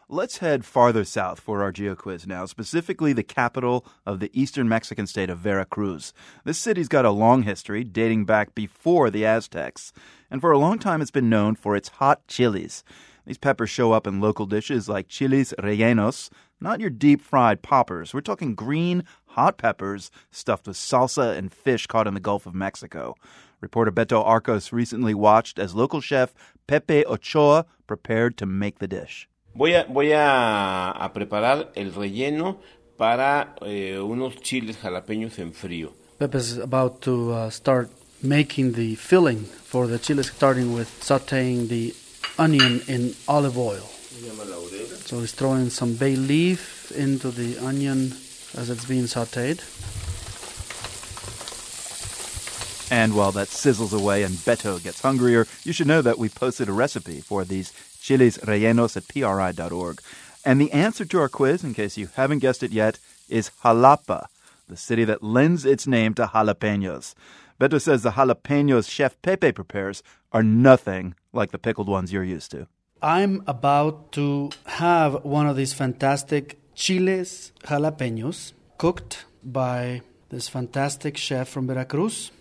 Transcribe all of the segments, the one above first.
Let's head farther south for our GeoQuiz now, specifically the capital of the eastern Mexican state of Veracruz. This city's got a long history dating back before the Aztecs, and for a long time it's been known for its hot chilies. These peppers show up in local dishes like chiles rellenos, not your deep-fried poppers. We're talking green, hot peppers stuffed with salsa and fish caught in the Gulf of Mexico. Reporter Beto Arcos recently watched as local chef Pepe Ochoa prepared to make the dish. Voy a preparar el relleno para unos chiles jalapeños en frío. Pepe's about to start making the filling for the chiles, starting with sauteing the onion in olive oil. So he's throwing some bay leaf into the onion as it's being sauteed. And while that sizzles away and Beto gets hungrier, you should know that we posted a recipe for these chiles rellenos at PRI.org. And the answer to our quiz, in case you haven't guessed it yet, is Jalapa, the city that lends its name to jalapenos. Beto says the jalapenos Chef Pepe prepares are nothing like the pickled ones you're used to. I'm about to have one of these fantastic chiles jalapenos cooked by this fantastic chef from Veracruz.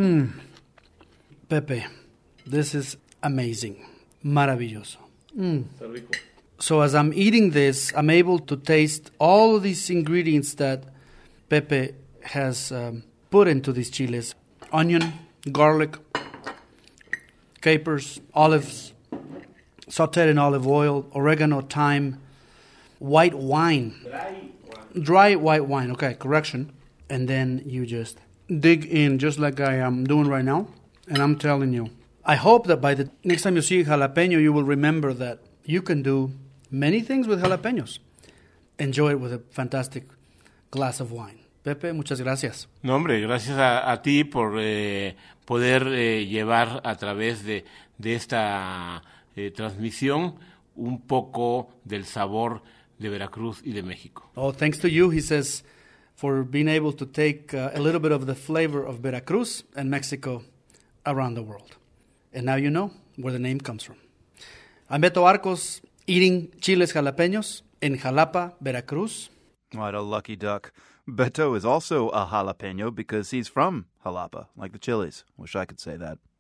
Pepe, this is amazing. Maravilloso. So as I'm eating this, I'm able to taste all of these ingredients that Pepe has put into these chiles. Onion, garlic, capers, olives, sauteed in olive oil, oregano, thyme, white wine. Dry white wine. Okay, correction. And then you just dig in just like I am doing right now. And I'm telling you, I hope that by the next time you see jalapeno, you will remember that you can do many things with jalapenos. Enjoy it with a fantastic glass of wine. Pepe, muchas gracias. No, hombre, gracias a ti por poder llevar a través de esta transmisión un poco del sabor de Veracruz y de México. Oh, thanks to you, he says, for being able to take a little bit of the flavor of Veracruz and Mexico around the world. And now you know where the name comes from. I'm Beto Arcos, eating chiles jalapeños in Jalapa, Veracruz. What a lucky duck. Beto is also a jalapeño because he's from Jalapa, like the chilies. Wish I could say that.